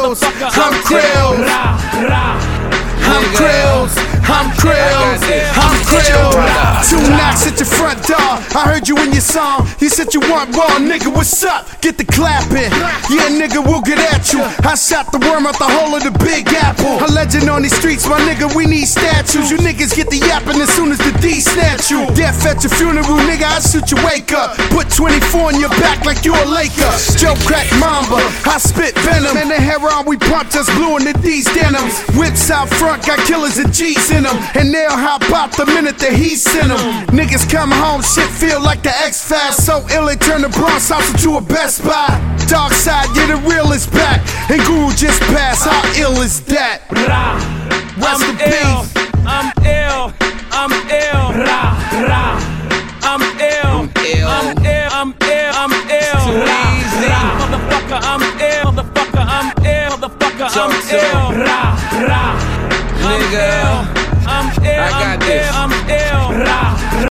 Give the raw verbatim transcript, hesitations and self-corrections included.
Krills, I'm Krills, I'm Krills, I'm Krills, I'm Krills. Two knocks at your front door. I heard you in your song. You said you want raw, nigga. What's up? Get the clapping. Yeah, nigga, we'll get at you. I shot the worm out the hole of the Big Apple. A legend on these streets, my nigga. We need statues. You niggas get the yapping as soon as the D snatch you. Death at your funeral, nigga. I shoot your wake up. Put twenty-four in your back like you a Laker. Joe crack mamba. I spit venom. And the heroin we pumped us blue in the D's denims. Whips out front, got killers and G's in them. And they'll hop out the minute that he sent them. Niggas come home, shit feel like the X-Files. So ill they turn the Bronx house into a Best Buy. Dark side, yeah, the real is back. And Guru just passed, how ill is that? Rest in peace. I'm ill, I'm ill, rah, rah. I'm ill, I'm ill, I'm ill, I'm ill, rah, rah. Motherfucker, I'm ill, motherfucker, I'm ill, motherfucker, I'm ill, rah, rah. I'm ill, I'm ill, I'm ill, I'm ill, rah.